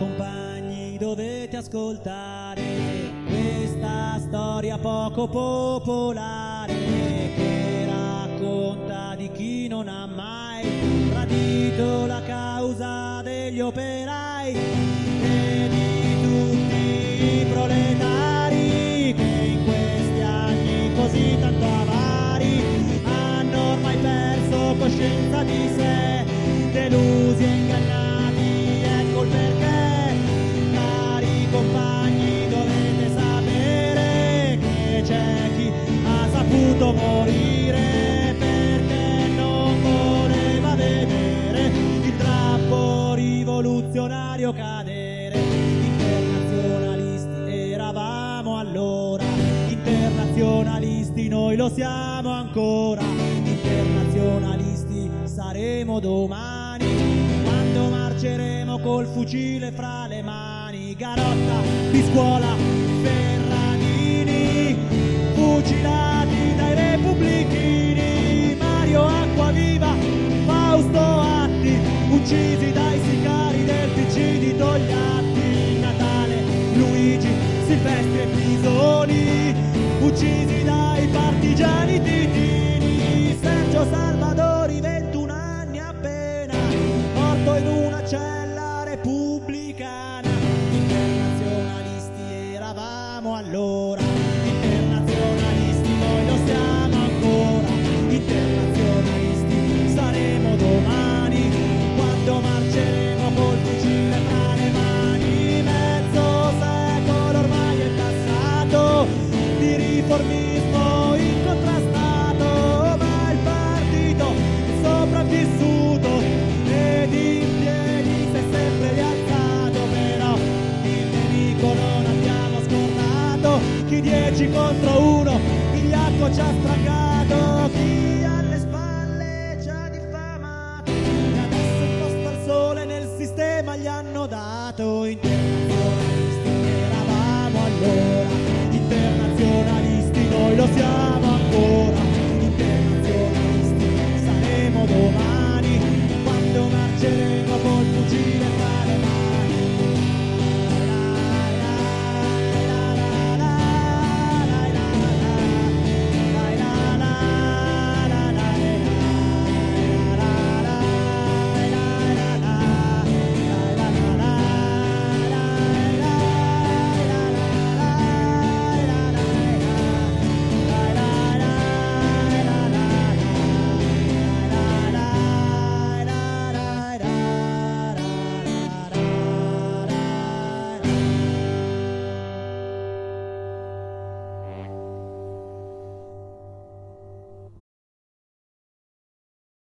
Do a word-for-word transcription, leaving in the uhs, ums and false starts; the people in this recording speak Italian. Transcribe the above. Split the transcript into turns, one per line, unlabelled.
compagni, dovete ascoltare questa storia poco popolare che racconta di chi non ha mai tradito la causa degli operai e di tutti i proletari che in questi anni così tanto avari hanno ormai perso coscienza di sé, delusi e ingannati, ecco il perché. Cari compagni, dovete sapere che c'è chi ha saputo morire perché non voleva vedere il drappo rivoluzionario cadere. Internazionalisti eravamo allora, internazionalisti noi lo siamo ancora, internazionalisti saremo domani quando marceremo col fucile fra le mani. Garotta, Piscuola, Ferradini, fucilati dai repubblichini, Mario Acquaviva, Fausto Atti, uccisi dai sicari del P C di Togliatti, Natale, Luigi, Silvestri e Pisoni, uccisi dai partigiani titini, Sergio Salvadori, ventuno anni appena, morto in una cella repubblicana. Internazionalisti eravamo allora, internazionalisti noi lo siamo ancora, internazionalisti saremo domani quando marceremo col fucile fra le mani. Mezzo secolo ormai è passato di riformismo incontrastato, ma il partito è sopravvissuto ed in piedi si è sempre rialzato. Però il nemico non abbiamo scordato, chi dieci contro uno Vigliacco ci ha stragato, chi alle spalle ci ha diffamato e adesso il posto al sole nel sistema gli hanno dato.